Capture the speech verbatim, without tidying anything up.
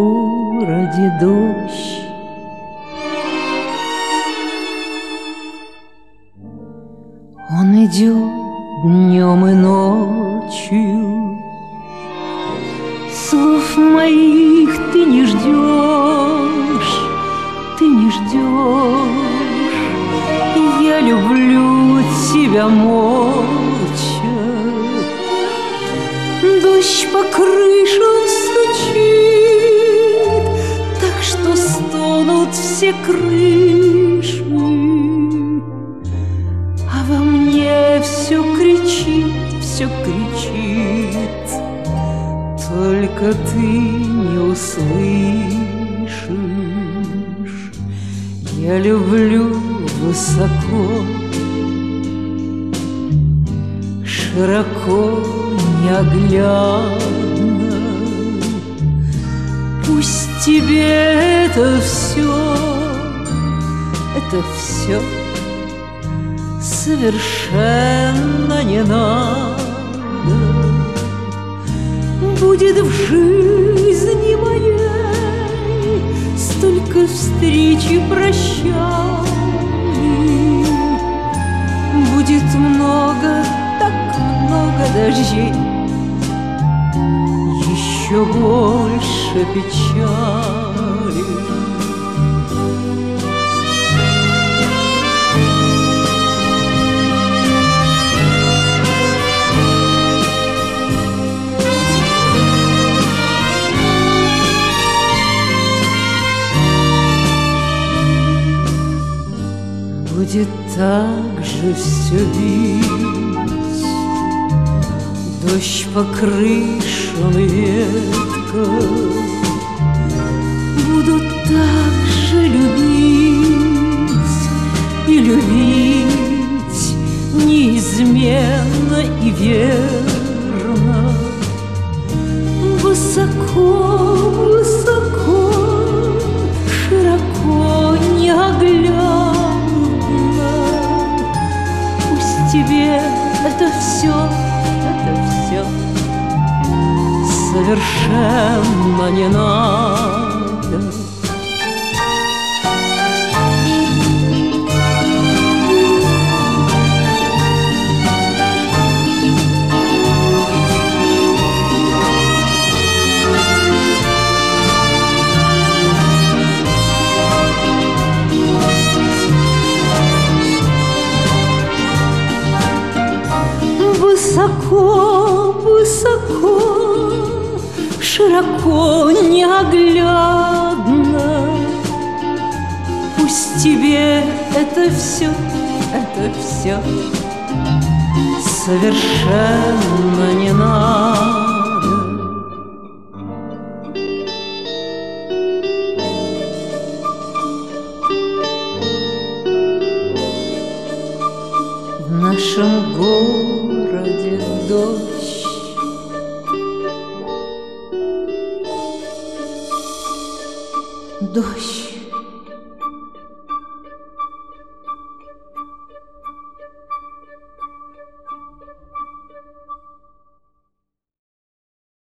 городе дождь. Он идет днем и ночью, слов моих ты не ждешь, ты не ждешь. И я люблю тебя молча. Дождь по крышам стучит, так что стонут все крыши. А во мне все кричит, все кричит, только ты не услышишь. Я люблю высоко, широко, неоглядно. Пусть тебе это все, это все совершенно не надо. Будет в жизни моей столько встреч и прощаний, будет много, так много дождей, еще больше печали. Будет так же все бить, дождь по крышам и веткам. Буду так же любить и любить неизменно и верно. Высоко, высоко, широко, неоглядно. Тебе это все, это все совершенно не надо. Высоко, высоко, широко, неоглядно. Пусть тебе это все, это все совершенно не надо. В нашем городе дождь, дождь.